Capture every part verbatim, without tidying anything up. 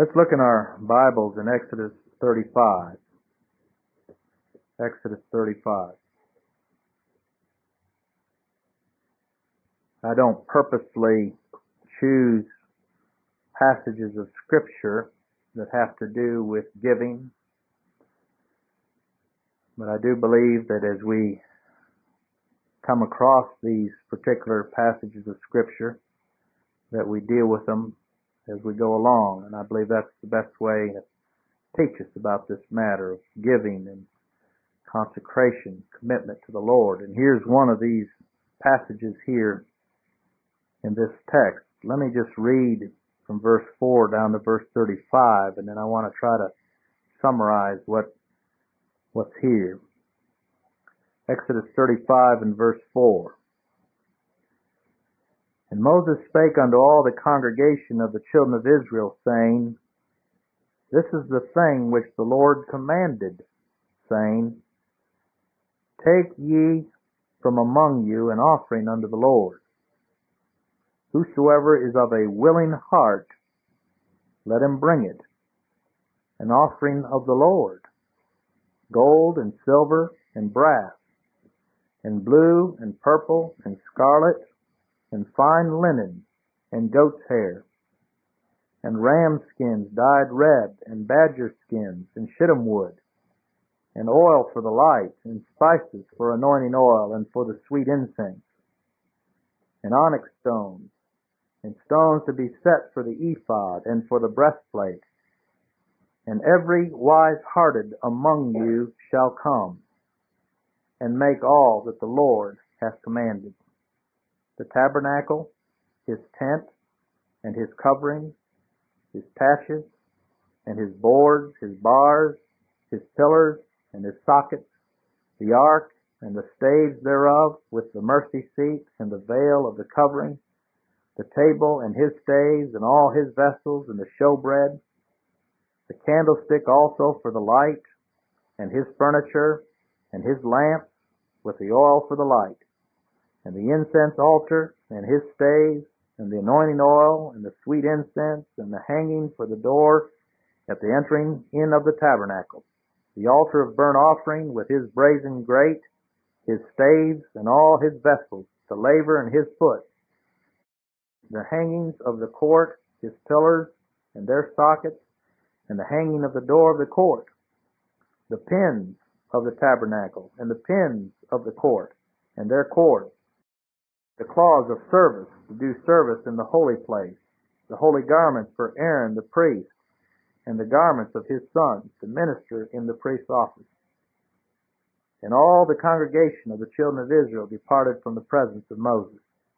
Let's look in our Bibles in Exodus thirty-five. Exodus thirty-five. I don't purposely choose passages of Scripture that have to do with giving, but I do believe that as we come across these particular passages of Scripture, that we deal with them as we go along, and I believe that's the best way to teach us about this matter of giving and consecration, commitment to the Lord. And here's one of these passages here in this text. Let me just read from verse four down to verse thirty-five, and then I want to try to summarize what what's here. Exodus thirty-five and verse four. And Moses spake unto all the congregation of the children of Israel, saying, This is the thing which the Lord commanded, saying, Take ye from among you an offering unto the Lord. Whosoever is of a willing heart, let him bring it, an offering of the Lord, gold and silver and brass, and blue and purple and scarlet, and fine linen, and goat's hair, and ram skins dyed red, and badger skins, and shittim wood, and oil for the light, and spices for anointing oil, and for the sweet incense, and onyx stones, and stones to be set for the ephod, and for the breastplate. And every wise-hearted among you shall come, and make all that the Lord hath commanded. The tabernacle, his tent, and his covering, his taches, and his boards, his bars, his pillars, and his sockets, the ark, and the staves thereof, with the mercy seat, and the veil of the covering, the table, and his staves, and all his vessels, and the showbread, the candlestick also for the light, and his furniture, and his lamps, with the oil for the light, and the incense altar, and his staves, and the anointing oil, and the sweet incense, and the hanging for the door at the entering in of the tabernacle, the altar of burnt offering with his brazen grate, his staves, and all his vessels, the laver and his foot, the hangings of the court, his pillars, and their sockets, and the hanging of the door of the court, the pins of the tabernacle, and the pins of the court, and their cords, the cloths of service to do service in the holy place, the holy garments for Aaron the priest, and the garments of his sons to minister in the priest's office. And all the congregation of the children of Israel departed from the presence of Moses.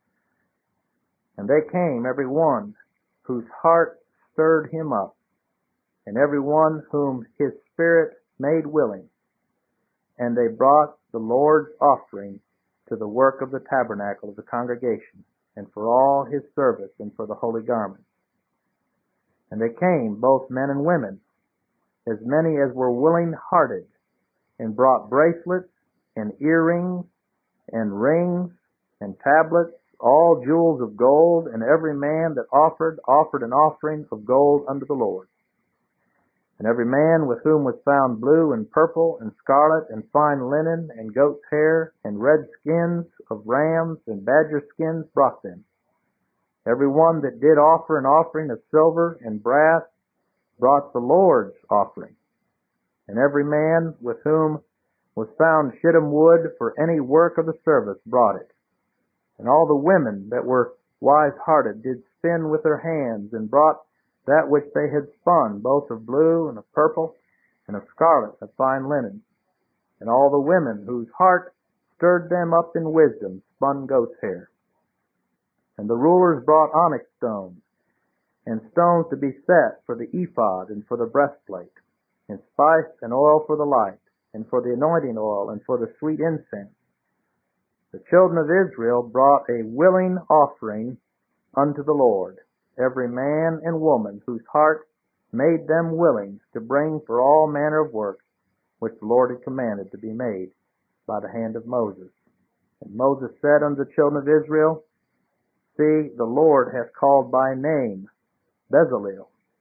And they came, every one whose heart stirred him up, and every one whom his spirit made willing. And they brought the Lord's offering to the work of the tabernacle of the congregation, and for all his service, and for the holy garments. And they came, both men and women, as many as were willing-hearted, and brought bracelets, and earrings, and rings, and tablets, all jewels of gold, and every man that offered, offered an offering of gold unto the Lord. And every man with whom was found blue and purple and scarlet and fine linen and goat's hair and red skins of rams and badger skins brought them. Every one that did offer an offering of silver and brass brought the Lord's offering. And every man with whom was found shittim wood for any work of the service brought it. And all the women that were wise-hearted did spin with their hands, and brought that which they had spun, both of blue and of purple, and of scarlet, of fine linen. And all the women whose heart stirred them up in wisdom spun goat's hair. And the rulers brought onyx stones, and stones to be set for the ephod and for the breastplate, and spice and oil for the light, and for the anointing oil, and for the sweet incense. The children of Israel brought a willing offering unto the Lord, every man and woman whose heart made them willing to bring for all manner of work which the Lord had commanded to be made by the hand of Moses. And Moses said unto the children of Israel, See, the Lord hath called by name Bezaleel,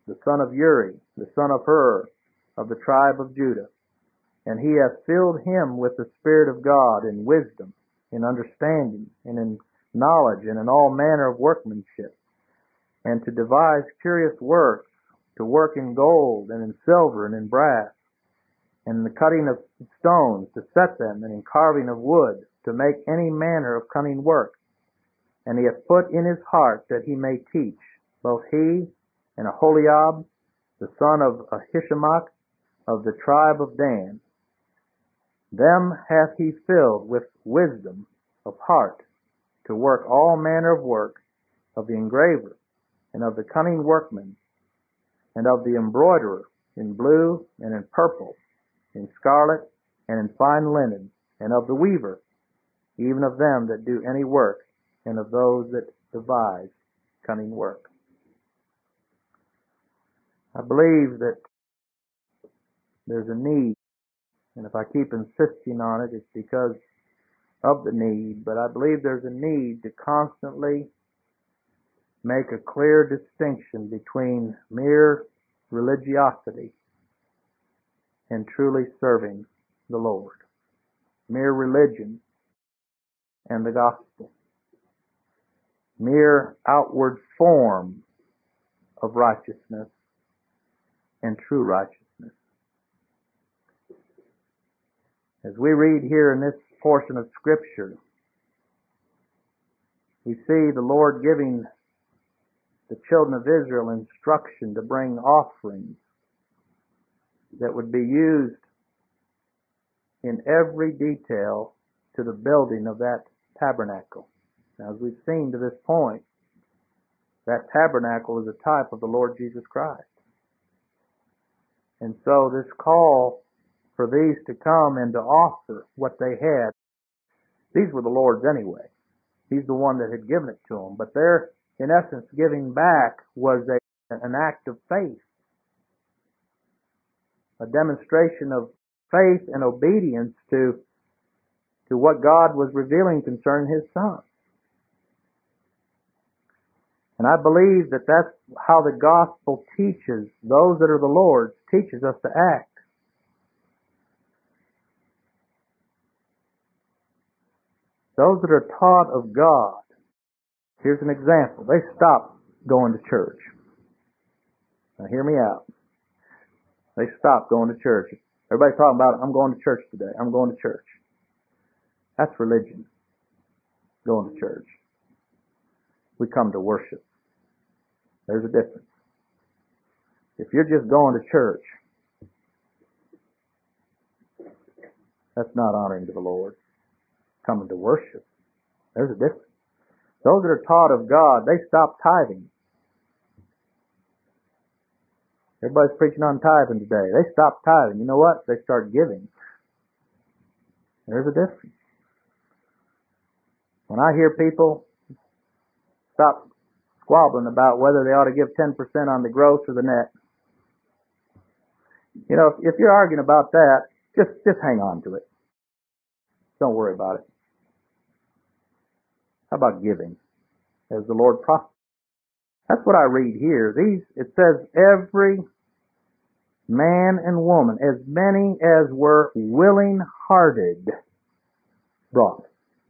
the son of Uri, the son of Hur, of the tribe of Judah. And he hath filled him with the Spirit of God in wisdom, in understanding, and in knowledge, and in all manner of workmanship, and to devise curious works, to work in gold, and in silver, and in brass, and in the cutting of stones, to set them, and in carving of wood, to make any manner of cunning work. And he hath put in his heart that he may teach, both he and Aholiab, the son of Ahisamach, of the tribe of Dan. Them hath he filled with wisdom of heart, to work all manner of work, of the engraver, and of the cunning workman, and of the embroiderer, in blue, and in purple, in scarlet, and in fine linen, and of the weaver, even of them that do any work, and of those that devise cunning work. I believe that there's a need, and if I keep insisting on it, it's because of the need, but I believe there's a need to constantly make a clear distinction between mere religiosity and truly serving the Lord. Mere religion and the gospel. Mere outward form of righteousness and true righteousness. As we read here in this portion of Scripture, we see the Lord giving the children of Israel instruction to bring offerings that would be used in every detail to the building of that tabernacle. Now, as we've seen to this point, that tabernacle is a type of the Lord Jesus Christ. And so this call for these to come and to offer what they had, these were the Lord's anyway. He's the one that had given it to them. But their, in essence, giving back was a, an act of faith, a demonstration of faith and obedience to, to what God was revealing concerning His Son. And I believe that that's how the gospel teaches those that are the Lord's, teaches us to act. Those that are taught of God, here's an example. They stop going to church. Now hear me out. They stop going to church. Everybody's talking about, I'm going to church today. I'm going to church. That's religion. Going to church. We come to worship. There's a difference. If you're just going to church, that's not honoring to the Lord. Coming to worship. There's a difference. Those that are taught of God, they stop tithing. Everybody's preaching on tithing today. They stop tithing. You know what? They start giving. There's a difference. When I hear people stop squabbling about whether they ought to give ten percent on the gross or the net, you know, if, if you're arguing about that, just, just hang on to it. Don't worry about it. How about giving? As the Lord prophesied. That's what I read here. These, it says, every man and woman, as many as were willing-hearted, brought.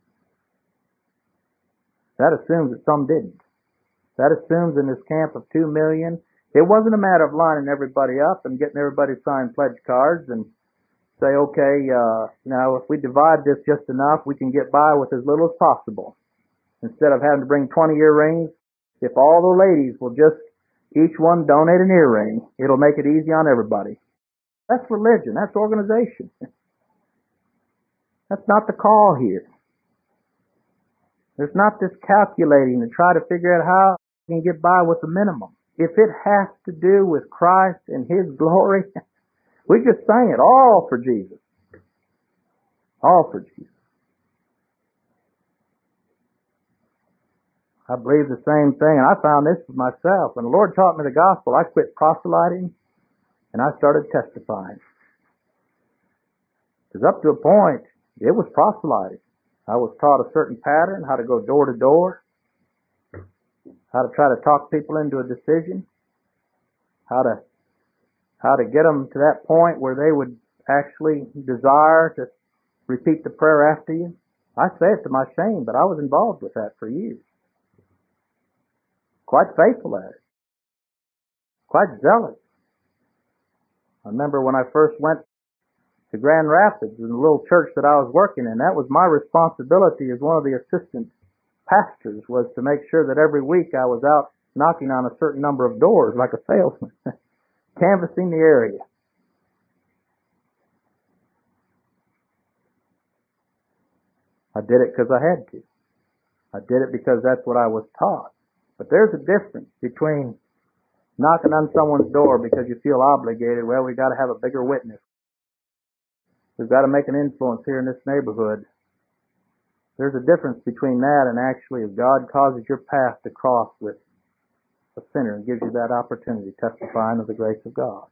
That assumes that some didn't. That assumes in this camp of two million, it wasn't a matter of lining everybody up and getting everybody to sign pledge cards and say, okay, uh, now if we divide this just enough, we can get by with as little as possible. Instead of having to bring twenty earrings, if all the ladies will just each one donate an earring, it'll make it easy on everybody. That's religion. That's organization. That's not the call here. There's not this calculating to try to figure out how you can get by with the minimum. If it has to do with Christ and His glory, we just sang it, all for Jesus. All for Jesus. I believe the same thing, and I found this for myself. When the Lord taught me the gospel, I quit proselyting, and I started testifying. Because up to a point, it was proselyting. I was taught a certain pattern, how to go door to door, how to try to talk people into a decision, how to how to get them to that point where they would actually desire to repeat the prayer after you. I say it to my shame, but I was involved with that for years. Quite faithful at it. Quite zealous. I remember when I first went to Grand Rapids in the little church that I was working in, that was my responsibility as one of the assistant pastors, was to make sure that every week I was out knocking on a certain number of doors like a salesman, canvassing the area. I did it because I had to. I did it because that's what I was taught. But there's a difference between knocking on someone's door because you feel obligated. Well, we've got to have a bigger witness. We've got to make an influence here in this neighborhood. There's a difference between that and actually if God causes your path to cross with a sinner and gives you that opportunity, testifying of the grace of God.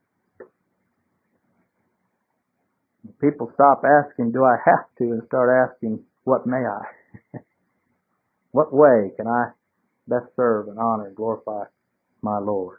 People stop asking, do I have to, and start asking, what may I? What way can I best serve and honor and glorify my Lord?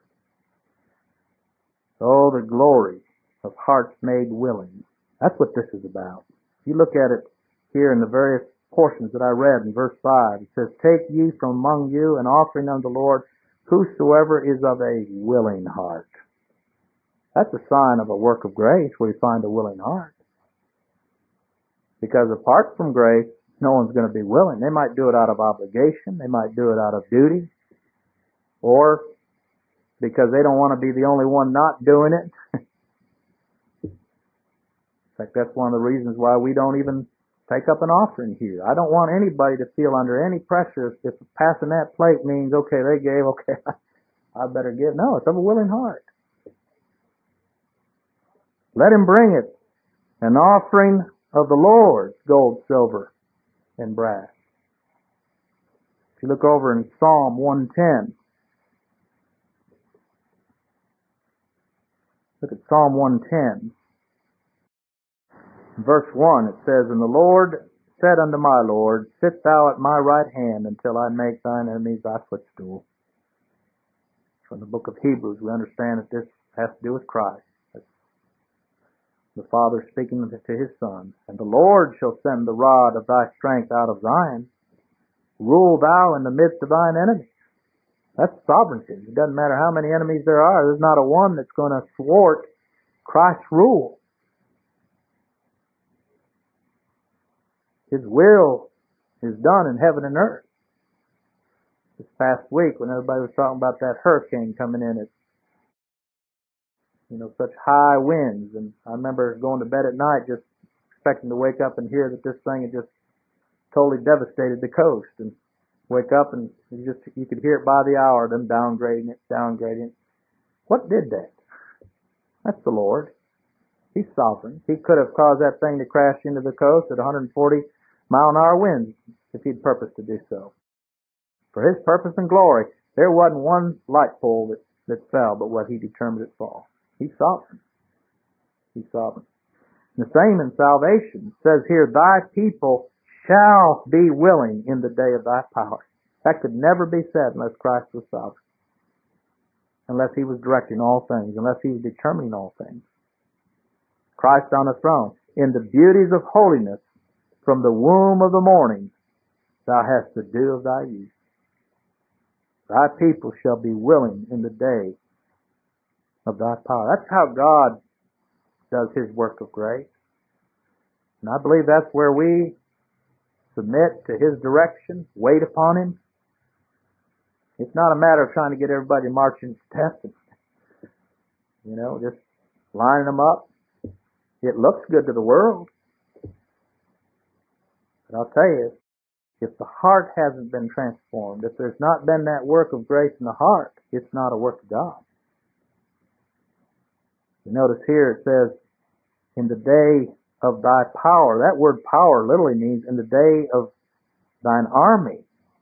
Oh, the glory of hearts made willing. That's what this is about. If you look at it here in the various portions that I read in verse five, it says, take ye from among you an offering unto the Lord, whosoever is of a willing heart. That's a sign of a work of grace where you find a willing heart. Because apart from grace, no one's going to be willing. They might do it out of obligation. They might do it out of duty. Or because they don't want to be the only one not doing it. In fact, that's one of the reasons why we don't even take up an offering here. I don't want anybody to feel under any pressure if passing that plate means, okay, they gave, okay, I better give. No, it's of a willing heart. Let him bring it, an offering of the Lord, gold, silver, and brass. If you look over in Psalm one ten, look at Psalm one ten. Verse one, it says, and the Lord said unto my Lord, sit thou at my right hand until I make thine enemies thy footstool. From the book of Hebrews, we understand that this has to do with Christ. That's the Father speaking to his Son. And the Lord shall send the rod of thy strength out of Zion. Rule thou in the midst of thine enemies. That's sovereignty. It doesn't matter how many enemies there are. There's not a one that's going to thwart Christ's rule. His will is done in heaven and earth. This past week, when everybody was talking about that hurricane coming in at, you know, such high winds, and I remember going to bed at night just expecting to wake up and hear that this thing had just totally devastated the coast, and wake up and you just you could hear it by the hour, them downgrading it, downgrading it. What did that? That's the Lord. He's sovereign. He could have caused that thing to crash into the coast at one hundred forty mile an hour winds if he'd purposed to do so. For his purpose and glory, there wasn't one light pole that, that fell but what he determined it fall. He's sovereign. He's sovereign. The same in salvation. It says here, thy people shall be willing in the day of thy power. That could never be said unless Christ was sovereign. Unless he was directing all things. Unless he was determining all things. Christ on the throne. In the beauties of holiness, from the womb of the morning, thou hast the dew of thy youth. Thy people shall be willing in the day of thy power. That's how God does his work of grace. And I believe that's where we submit to his direction, wait upon him. It's not a matter of trying to get everybody marching steps, you know, just lining them up. It looks good to the world. But I'll tell you, if the heart hasn't been transformed, if there's not been that work of grace in the heart, it's not a work of God. You notice here it says, in the day of thy power. That word power literally means in the day of thine army.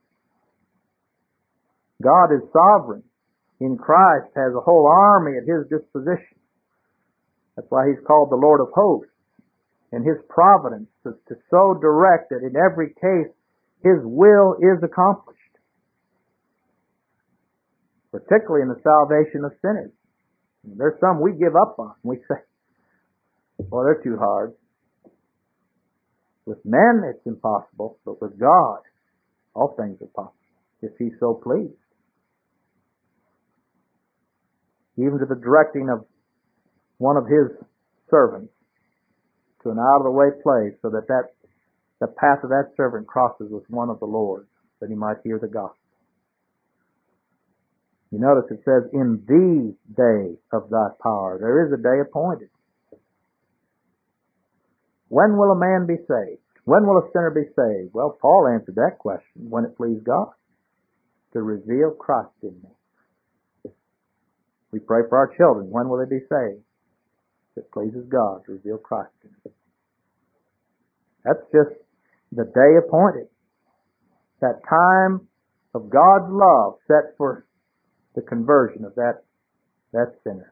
God is sovereign. In Christ has a whole army at his disposition. That's why he's called the Lord of hosts. And his providence is to so direct that in every case his will is accomplished. Particularly in the salvation of sinners. There's some we give up on. We say, well, they're too hard. With men, it's impossible, but with God, all things are possible, if He's so pleased. Even to the directing of one of His servants to an out-of-the-way place, so that, that the path of that servant crosses with one of the Lord's, that he might hear the gospel. You notice it says, in the day of thy power. There is a day appointed. When will a man be saved? When will a sinner be saved? Well, Paul answered that question. When it pleased God to reveal Christ in me. We pray for our children. When will they be saved? If it pleases God to reveal Christ in them. That's just the day appointed. That time of God's love set for the conversion of that, that sinner.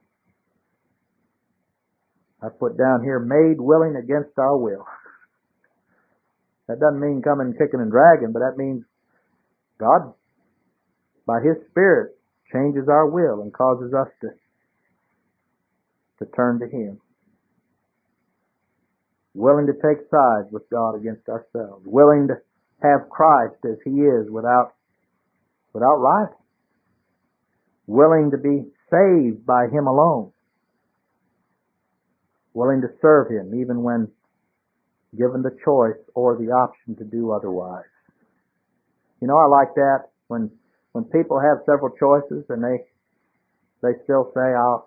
I put down here, made willing against our will. That doesn't mean coming kicking and dragging, but that means God, by His Spirit, changes our will and causes us to, to turn to Him. Willing to take sides with God against ourselves. Willing to have Christ as He is without, without rival. Willing to be saved by Him alone. Willing to serve Him even when given the choice or the option to do otherwise. You know, I like that when when people have several choices and they they still say, I'll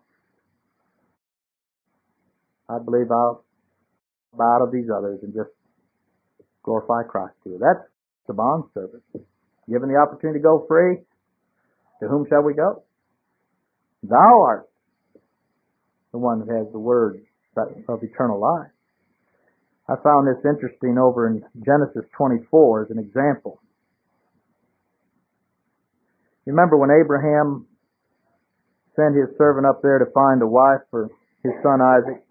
I believe I'll bow out of these others and just glorify Christ too. That's the bond service. Given the opportunity to go free, to whom shall we go? Thou art the one that has the word of eternal life. I found this interesting over in Genesis twenty-four as an example. You remember when Abraham sent his servant up there to find a wife for his son Isaac?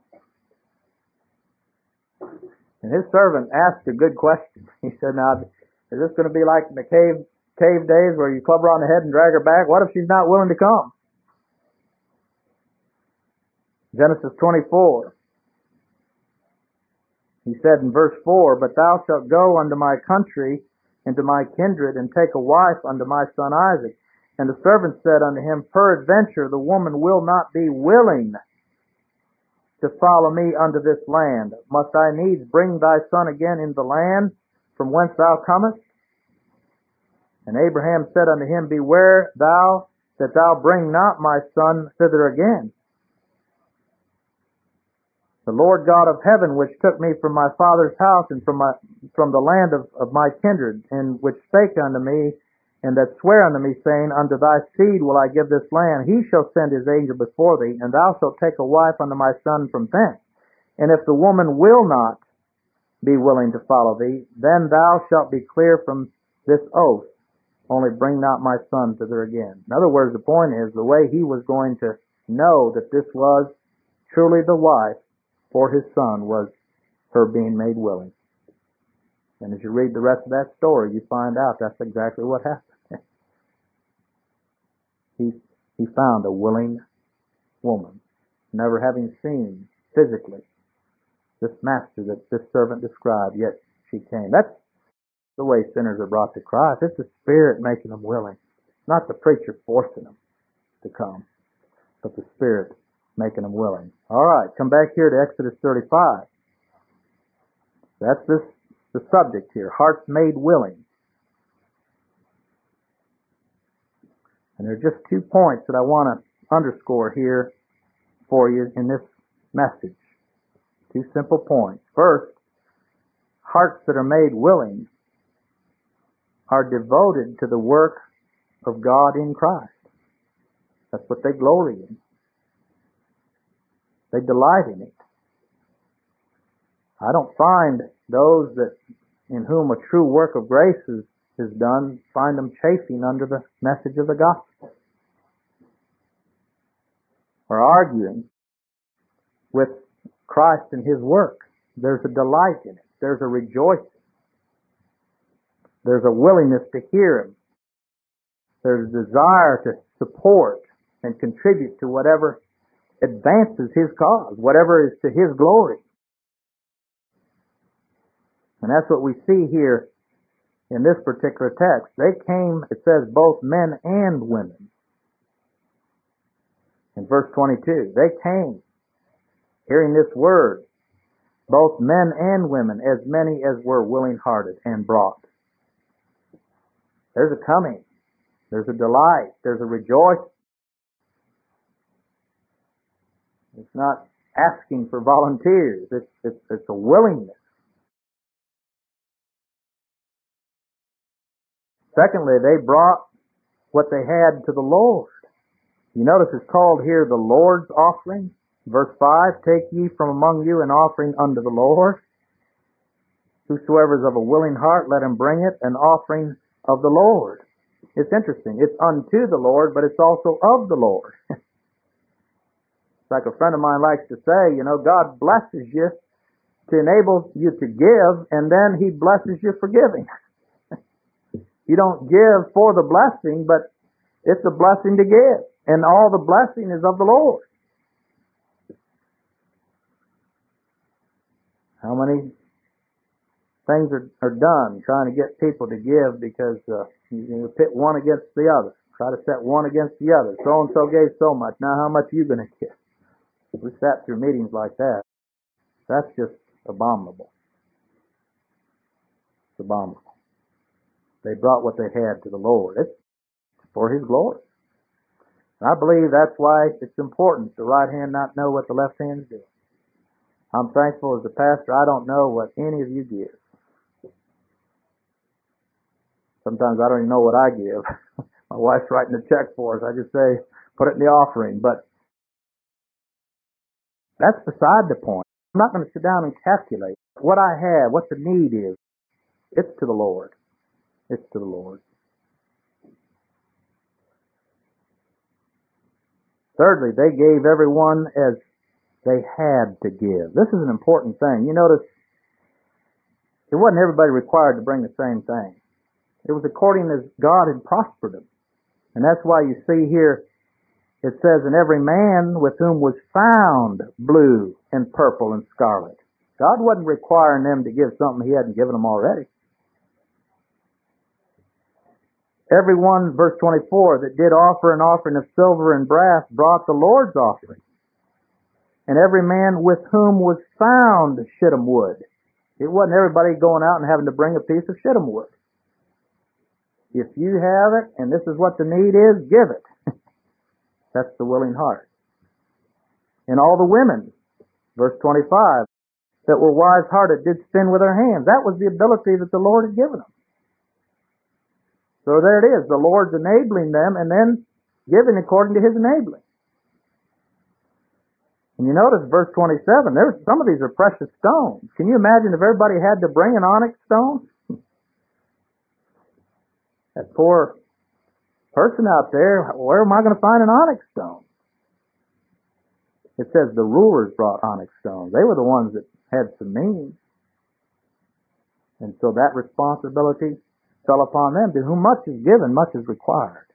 And his servant asked a good question. He said, now, is this going to be like in the cave cave days where you club her on the head and drag her back? What if she's not willing to come? Genesis twenty-four. He said in verse four, but thou shalt go unto my country and to my kindred, and take a wife unto my son Isaac. And the servant said unto him, peradventure the woman will not be willing to follow me unto this land. Must I needs bring thy son again into the land from whence thou comest? And Abraham said unto him, beware thou that thou bring not my son thither again. The Lord God of heaven, which took me from my father's house and from my from the land of, of my kindred, and which spake unto me, and that sware unto me, saying, unto thy seed will I give this land, he shall send his angel before thee, and thou shalt take a wife unto my son from thence. And if the woman will not be willing to follow thee, then thou shalt be clear from this oath, only bring not my son thither again. In other words, the point is, the way he was going to know that this was truly the wife for his son was her being made willing. And as you read the rest of that story, you find out that's exactly what happened. he, he found a willing woman, never having seen physically this master that this servant described, yet she came. That's the way sinners are brought to Christ. It's the Spirit making them willing, not the preacher forcing them to come, but the Spirit making them willing. All right, come back here to Exodus thirty-five. That's this the subject here, hearts made willing. And there are just two points that I want to underscore here for you in this message. Two simple points. First, hearts that are made willing are devoted to the work of God in Christ. That's what they glory in. They delight in it. I don't find those that in whom a true work of grace is, is done, find them chafing under the message of the gospel, or arguing with Christ and His work. There's a delight in it. There's a rejoicing. There's a willingness to hear Him. There's a desire to support and contribute to whatever advances His cause, whatever is to His glory. And that's what we see here in this particular text. They came, it says, both men and women. In verse twenty-two, they came, hearing this word, both men and women, as many as were willing-hearted, and brought. There's a coming. There's a delight. There's a rejoicing. It's not asking for volunteers. It's, it's, it's a willingness. Secondly, they brought what they had to the Lord. You notice it's called here the Lord's offering. Verse five, take ye from among you an offering unto the Lord. Whosoever is of a willing heart, let him bring it, an offering of the Lord. It's interesting. It's unto the Lord, but it's also of the Lord. It's like a friend of mine likes to say, you know, God blesses you to enable you to give, and then He blesses you for giving. You don't give for the blessing, but it's a blessing to give. And all the blessing is of the Lord. How many things are, are done trying to get people to give because uh, you, you pit one against the other. Try to set one against the other. So-and-so gave so much. Now how much are you going to give? We sat through meetings like that. That's just abominable. It's abominable. They brought what they had to the Lord. It's for His glory. And I believe that's why it's important the right hand not know what the left hand's doing. I'm thankful as a pastor I don't know what any of you give. Sometimes I don't even know what I give. My wife's writing a check for us. I just say, put it in the offering. But that's beside the point. I'm not going to sit down and calculate what I have, what the need is. It's to the Lord. It's to the Lord. Thirdly, they gave everyone as they had to give. This is an important thing. You notice, it wasn't everybody required to bring the same thing. It was according as God had prospered them. And that's why you see here, it says, and every man with whom was found blue and purple and scarlet. God wasn't requiring them to give something He hadn't given them already. Everyone, verse twenty-four, that did offer an offering of silver and brass brought the Lord's offering. And every man with whom was found shittim wood. It wasn't everybody going out and having to bring a piece of shittim wood. If you have it, and this is what the need is, give it. That's the willing heart. And all the women, verse twenty-five, that were wise-hearted did spin with their hands. That was the ability that the Lord had given them. So there it is. The Lord's enabling them and then giving according to His enabling. And you notice verse twenty-seven, there's some of these are precious stones. Can you imagine if everybody had to bring an onyx stone? That poor person out there, where am I going to find an onyx stone? It says the rulers brought onyx stones. They were the ones that had some means. And so that responsibility fell upon them. To whom much is given, much is required.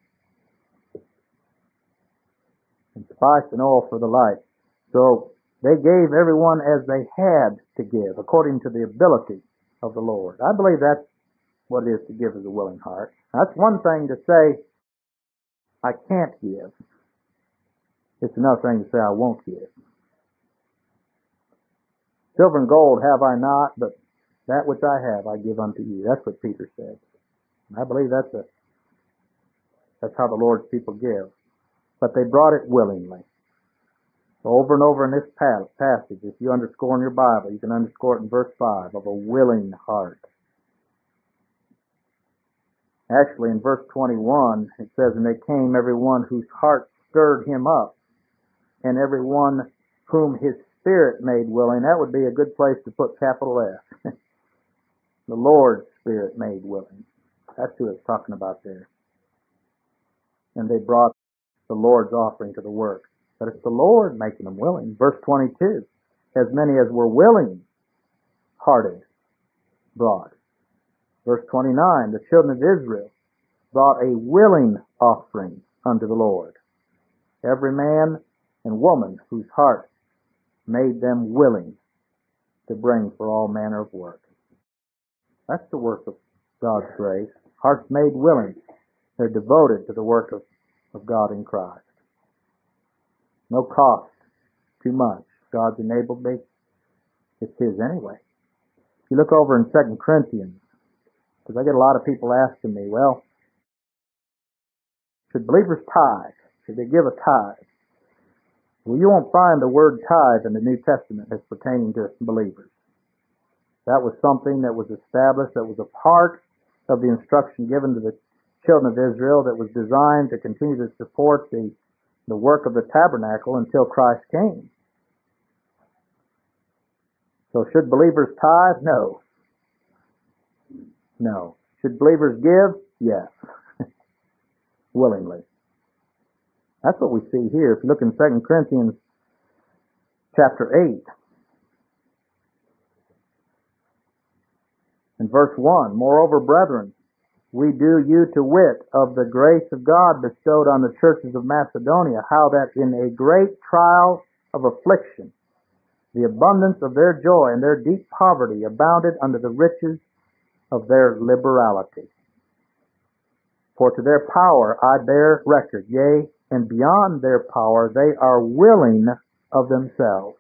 And spice and oil for the light. So they gave everyone as they had to give, according to the ability of the Lord. I believe that's what it is to give as a willing heart. That's one thing to say, I can't give. It's another thing to say, I won't give. Silver and gold have I not, but that which I have I give unto you. That's what Peter said. And I believe that's a, that's how the Lord's people give. But they brought it willingly. Over and over in this passage, if you underscore in your Bible, you can underscore it in verse five, of a willing heart. Actually, in verse twenty-one, it says, and they came every one whose heart stirred him up, and every one whom his spirit made willing. That would be a good place to put capital F. The Lord's Spirit made willing. That's who it's talking about there. And they brought the Lord's offering to the work. But it's the Lord making them willing. Verse twenty-two, as many as were willing hearted brought. Verse twenty-nine, the children of Israel brought a willing offering unto the Lord. Every man and woman whose heart made them willing to bring for all manner of work. That's the work of God's grace. Hearts made willing. They're devoted to the work of, of God in Christ. No cost, too much. God's enabled me. It's His anyway. If you look over in Second Corinthians, because I get a lot of people asking me, well, should believers tithe? Should they give a tithe? Well, you won't find the word tithe in the New Testament as pertaining to believers. That was something that was established, that was a part of the instruction given to the children of Israel that was designed to continue to support the, the work of the tabernacle until Christ came. So should believers tithe? No. No. Should believers give? Yes. Willingly. That's what we see here. If you look in Second Corinthians chapter eight, in verse one, moreover, brethren, we do you to wit of the grace of God bestowed on the churches of Macedonia, how that in a great trial of affliction, the abundance of their joy and their deep poverty abounded under the riches of their liberality. For to their power I bear record, yea, and beyond their power they are willing of themselves,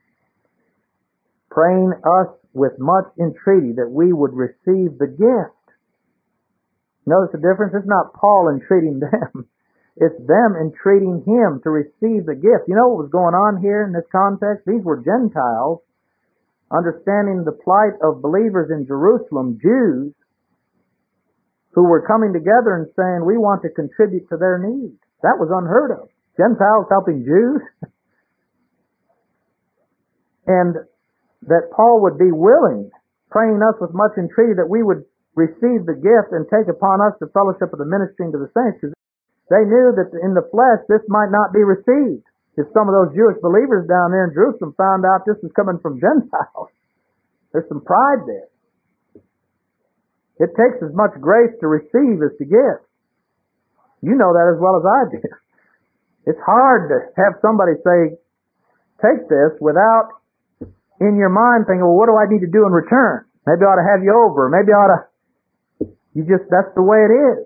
praying us with much entreaty that we would receive the gift. Notice the difference? It's not Paul entreating them. It's them entreating him to receive the gift. You know what was going on here in this context? These were Gentiles understanding the plight of believers in Jerusalem, Jews, who were coming together and saying, we want to contribute to their needs. That was unheard of. Gentiles helping Jews. And that Paul would be willing, praying us with much entreaty that we would receive the gift and take upon us the fellowship of the ministering to the saints, because they knew that in the flesh this might not be received. If some of those Jewish believers down there in Jerusalem found out this was coming from Gentiles, there's some pride there. It takes as much grace to receive as to give. You know that as well as I do. It's hard to have somebody say, take this, without in your mind thinking, well, what do I need to do in return? Maybe I ought to have you over. Maybe I ought to... You just, that's the way it is.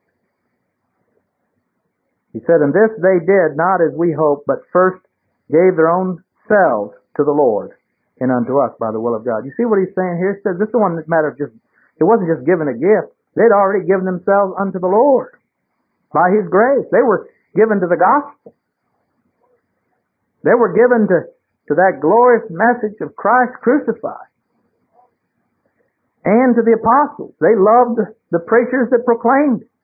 He said, and this they did, not as we hoped, but first gave their own selves to the Lord and unto us by the will of God. You see what he's saying here? He says, this is one matter of just, it wasn't just giving a gift. They'd already given themselves unto the Lord by His grace. They were given to the gospel. They were given to, to that glorious message of Christ crucified. And to the apostles. They loved the preachers that proclaimed it.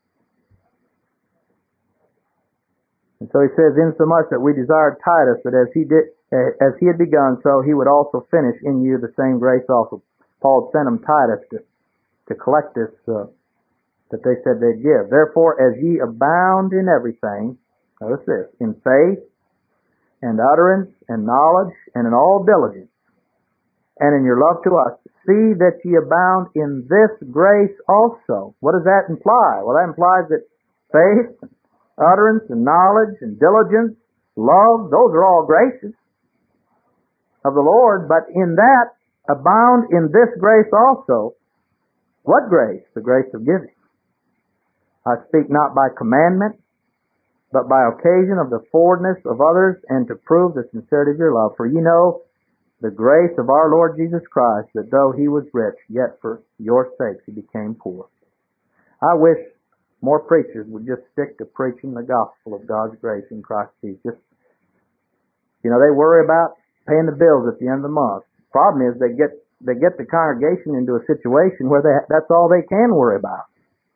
And so he says, insomuch that we desired Titus, that as he did, as he had begun, so he would also finish in you the same grace also. Paul sent him Titus to, to collect this, uh, that they said they'd give. Therefore, as ye abound in everything, notice this, in faith, and utterance, and knowledge, and in all diligence, and in your love to us, see that ye abound in this grace also. What does that imply? Well, that implies that faith, utterance, and knowledge, and diligence, love, those are all graces of the Lord, but in that, abound in this grace also. What grace? The grace of giving. I speak not by commandment, but by occasion of the forwardness of others, and to prove the sincerity of your love. For ye know the grace of our Lord Jesus Christ, that though He was rich, yet for your sakes He became poor. I wish more preachers would just stick to preaching the gospel of God's grace in Christ Jesus. Just, you know, they worry about paying the bills at the end of the month. The problem is they get they get the congregation into a situation where they, that's all they can worry about.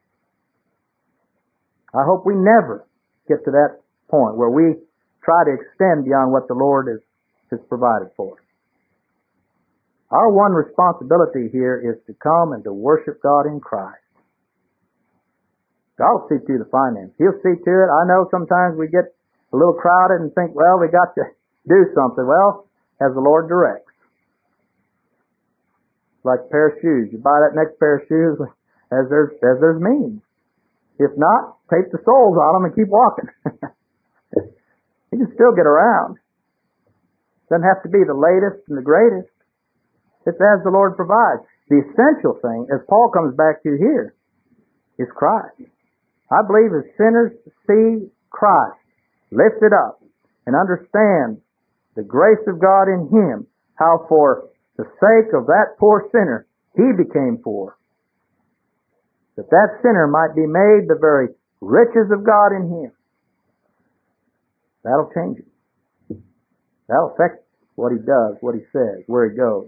I hope we never get to that point where we try to extend beyond what the Lord has, has provided for us. Our one responsibility here is to come and to worship God in Christ. God will see to the finance. He'll see to it. I know sometimes we get a little crowded and think, well, we got to do something. Well, as the Lord directs. Like a pair of shoes. You buy that next pair of shoes as there's, as there's means. If not, take the soles on them and keep walking. You can still get around. Doesn't have to be the latest and the greatest. It's as the Lord provides. The essential thing, as Paul comes back to here, is Christ. I believe as sinners see Christ lifted up and understand the grace of God in Him, how for the sake of that poor sinner, He became poor, that that sinner might be made the very riches of God in Him. That'll change it. That'll affect what He does, what He says, where He goes.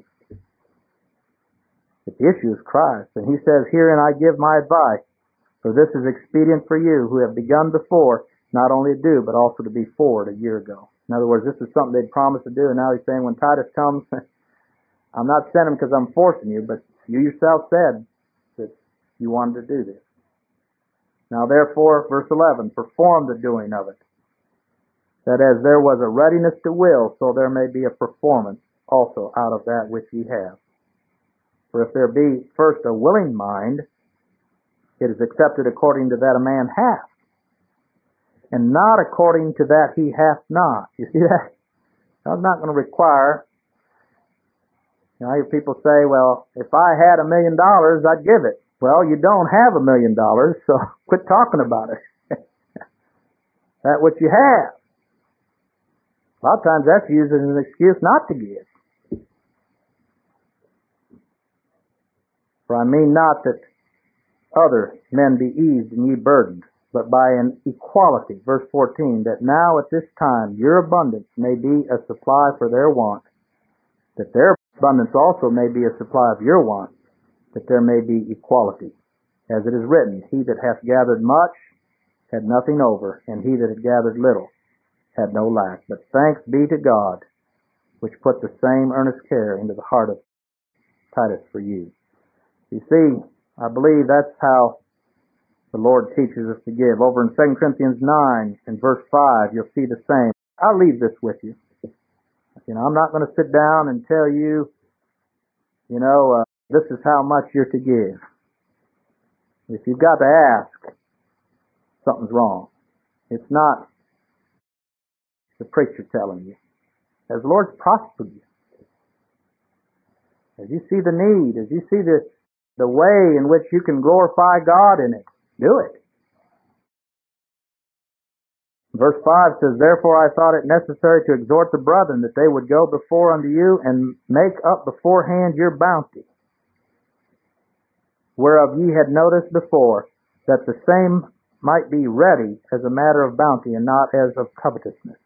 But the issue is Christ. And He says, "Herein I give my advice, for this is expedient for you who have begun before, not only to do, but also to be forward a year ago." In other words, this is something they'd promised to do, and now He's saying, when Titus comes, I'm not sending him because I'm forcing you, but you yourself said that you wanted to do this. Now therefore, verse eleven, perform the doing of it, that as there was a readiness to will, so there may be a performance also out of that which ye have. For if there be first a willing mind, it is accepted according to that a man hath, and not according to that he hath not. You see that? God's not going to require. You know, I hear people say, well, if I had a million dollars, I'd give it. Well, you don't have a million dollars, so quit talking about it. That's what you have. A lot of times that's used as an excuse not to give. For I mean not that other men be eased and ye burdened, but by an equality, verse fourteen, that now at this time your abundance may be a supply for their want, that their abundance also may be a supply of your want, that there may be equality. As it is written, he that hath gathered much had nothing over, and he that had gathered little had no lack. But thanks be to God, which put the same earnest care into the heart of Titus for you. You see, I believe that's how the Lord teaches us to give. Over in Second Corinthians nine and verse five, you'll see the same. I'll leave this with you. You know, I'm not going to sit down and tell you, you know, uh, this is how much you're to give. If you've got to ask, something's wrong. It's not the preacher telling you. As the Lord's prospered you, as you see the need, as you see the the way in which you can glorify God in it, do it. Verse five says, "Therefore I thought it necessary to exhort the brethren that they would go before unto you and make up beforehand your bounty, whereof ye had noticed before, that the same might be ready as a matter of bounty and not as of covetousness."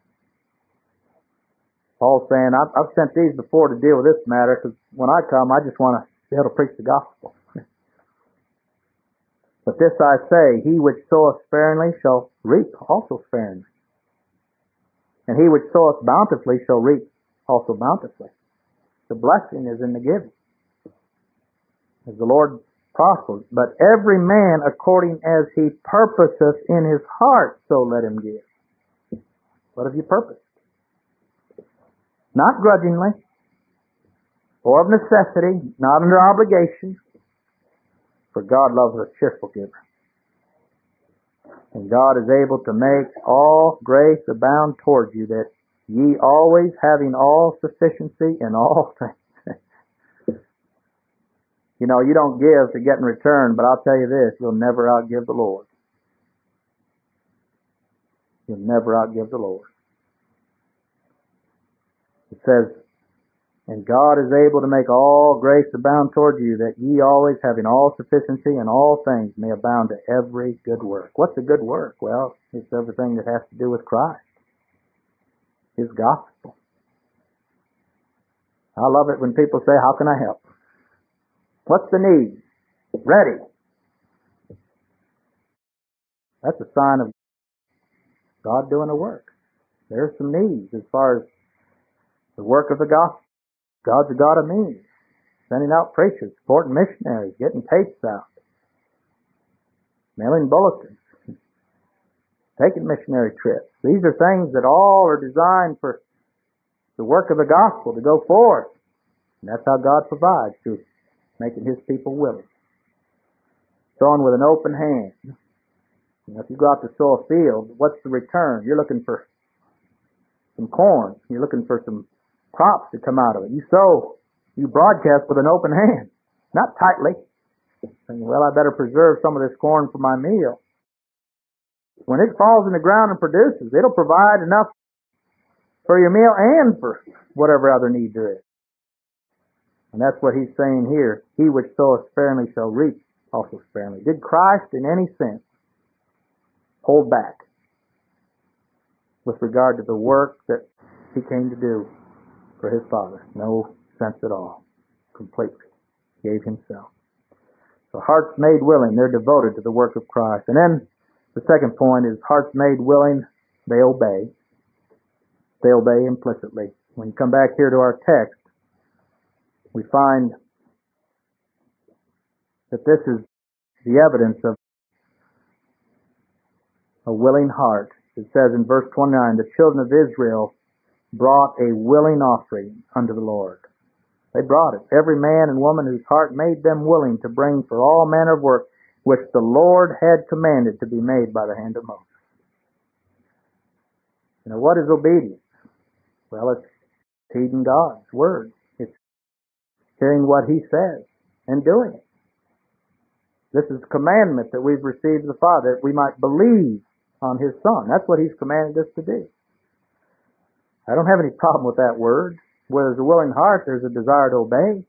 Paul's saying, I've, I've sent these before to deal with this matter, because when I come, I just want to be able to preach the gospel. But this I say, he which soweth sparingly shall reap also sparingly, and he which soweth bountifully shall reap also bountifully. The blessing is in the giving, as the Lord prospers. But every man according as he purposeth in his heart, so let him give. What have you purposed? Not grudgingly, or of necessity, not under obligation, for God loves a cheerful giver. And God is able to make all grace abound towards you, that ye always having all sufficiency in all things. You know, you don't give to get in return, but I'll tell you this, you'll never outgive the Lord. You'll never outgive the Lord. It says, "And God is able to make all grace abound toward you, that ye always having all sufficiency in all things may abound to every good work." What's a good work? Well, it's everything that has to do with Christ, His gospel. I love it when people say, "How can I help?" What's the need? Ready. That's a sign of God doing a work. There's some needs as far as the work of the gospel. God's a God of means. Sending out preachers, supporting missionaries, getting tapes out, mailing bulletins, taking missionary trips. These are things that all are designed for the work of the gospel to go forth. And that's how God provides, through making His people willing. Sowing with an open hand. You know, if you go out to sow a field, what's the return? You're looking for some corn. You're looking for some crops to come out of it. You sow, you broadcast with an open hand, not tightly. Saying, well, I better preserve some of this corn for my meal. When it falls in the ground and produces, it'll provide enough for your meal and for whatever other need there is. And that's what he's saying here. He which soweth sparingly shall reap also sparingly. Did Christ in any sense hold back with regard to the work that he came to do for his Father? No sense at all. Completely gave himself. So hearts made willing, they're devoted to the work of Christ. And then the second point is hearts made willing, they obey. They obey implicitly. When you come back here to our text, we find that this is the evidence of a willing heart. It says in verse twenty-nine, the children of Israel brought a willing offering unto the Lord. They brought it. Every man and woman whose heart made them willing to bring for all manner of work which the Lord had commanded to be made by the hand of Moses. You know, what is obedience? Well, it's heeding God's word. It's hearing what he says and doing it. This is the commandment that we've received of the Father, that we might believe on his Son. That's what he's commanded us to do. I don't have any problem with that word. Where there's a willing heart, there's a desire to obey.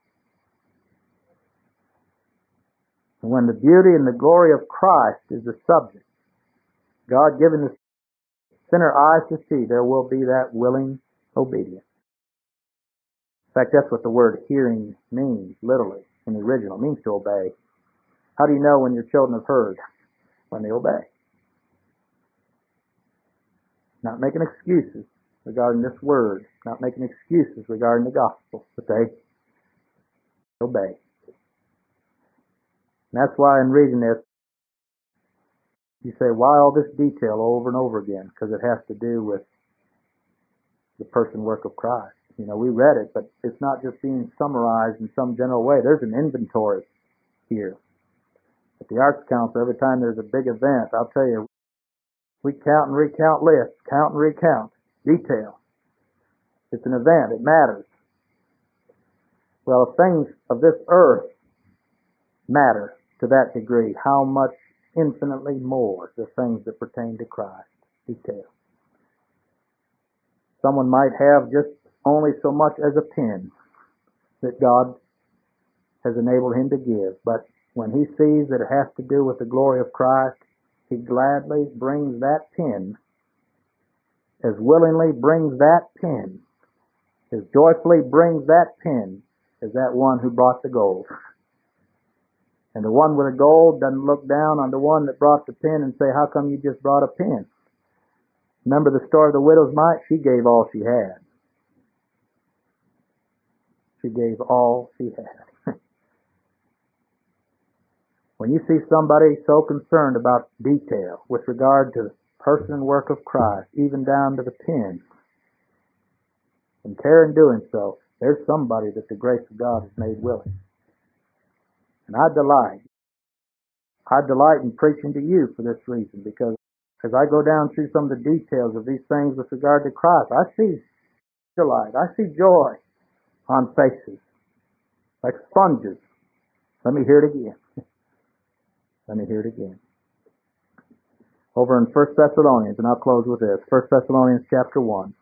And when the beauty and the glory of Christ is the subject, God giving the sinner eyes to see, there will be that willing obedience. In fact, that's what the word hearing means, literally, in the original. It means to obey. How do you know when your children have heard? When they obey. Not making excuses regarding this word, not making excuses regarding the gospel, but they obey. And that's why in reading this, you say, why all this detail over and over again? Because it has to do with the person work of Christ. You know, we read it, but it's not just being summarized in some general way. There's an inventory here. At the Arts Council, every time there's a big event, I'll tell you, we count and recount lists, count and recount, detail. It's an event, it matters. Well, if things of this earth matter to that degree, how much infinitely more the things that pertain to Christ. Detail. Someone might have just only so much as a pen that God has enabled him to give, but when he sees that it has to do with the glory of Christ, he gladly brings that pen, as willingly brings that pen, as joyfully brings that pen as that one who brought the gold. And the one with the gold doesn't look down on the one that brought the pen and say, how come you just brought a pen? Remember the story of the widow's mite? She gave all she had. She gave all she had. When you see somebody so concerned about detail with regard to the person and work of Christ, even down to the pen, and care in doing so, there's somebody that the grace of God has made willing. And I delight. I delight in preaching to you for this reason, because as I go down through some of the details of these things with regard to Christ, I see delight. I see joy on faces like sponges. Let me hear it again. Let me hear it again. Over in First Thessalonians, and I'll close with this. First Thessalonians chapter one.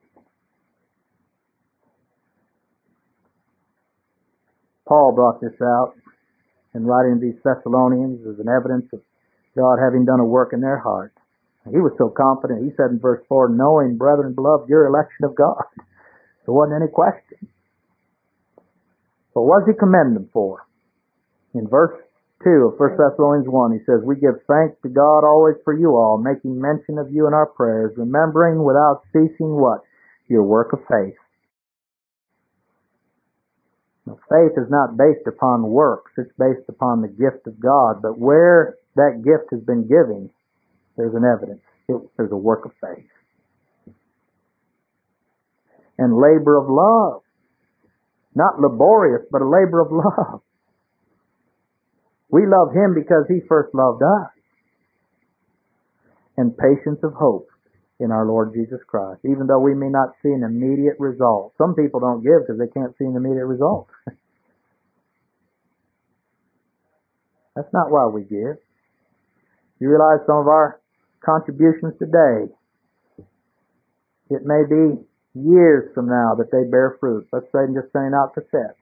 Paul brought this out in writing these Thessalonians as an evidence of God having done a work in their heart. He was so confident. He said in verse four, knowing, brethren, beloved, your election of God. There wasn't any question. But what does he commend them for? In verse two of First Thessalonians one, he says, we give thanks to God always for you all, making mention of you in our prayers, remembering without ceasing what? Your work of faith. Now, faith is not based upon works. It's based upon the gift of God. But where that gift has been given, there's an evidence. It, there's a work of faith. And labor of love. Not laborious, but a labor of love. We love him because he first loved us. And patience of hope in our Lord Jesus Christ, even though we may not see an immediate result. Some people don't give because they can't see an immediate result. That's not why we give. You realize some of our contributions today, it may be years from now that they bear fruit. Let's say just sending out cassettes.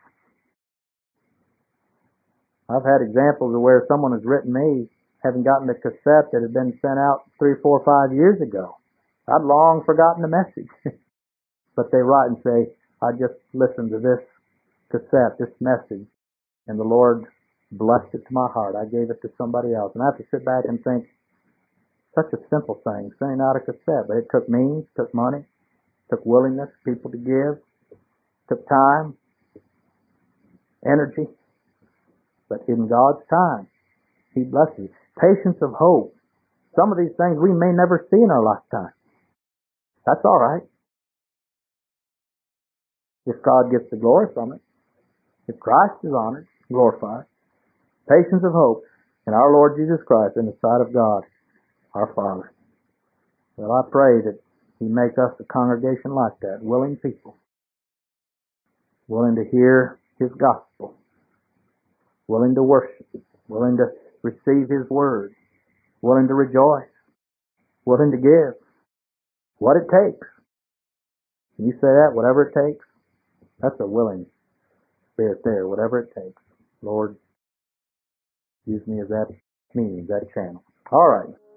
I've had examples of where someone has written me having gotten the cassette that had been sent out three, four, five years ago. I'd long forgotten the message. But they write and say, I just listened to this cassette, this message, and the Lord blessed it to my heart. I gave it to somebody else. And I have to sit back and think, such a simple thing, sending out a cassette. But it took means, took money, took willingness, people to give, took time, energy. But in God's time, He blesses. Patience of hope. Some of these things we may never see in our lifetime. That's all right. If God gets the glory from it. If Christ is honored, glorified. Patience of hope in our Lord Jesus Christ in the sight of God, our Father. Well, I pray that He make us a congregation like that, willing people, willing to hear His gospel, willing to worship, willing to receive His word, willing to rejoice, willing to give what it takes. Can you say that? Whatever it takes? That's a willing spirit there. Whatever it takes. Lord, use me as that means, that channel. All right.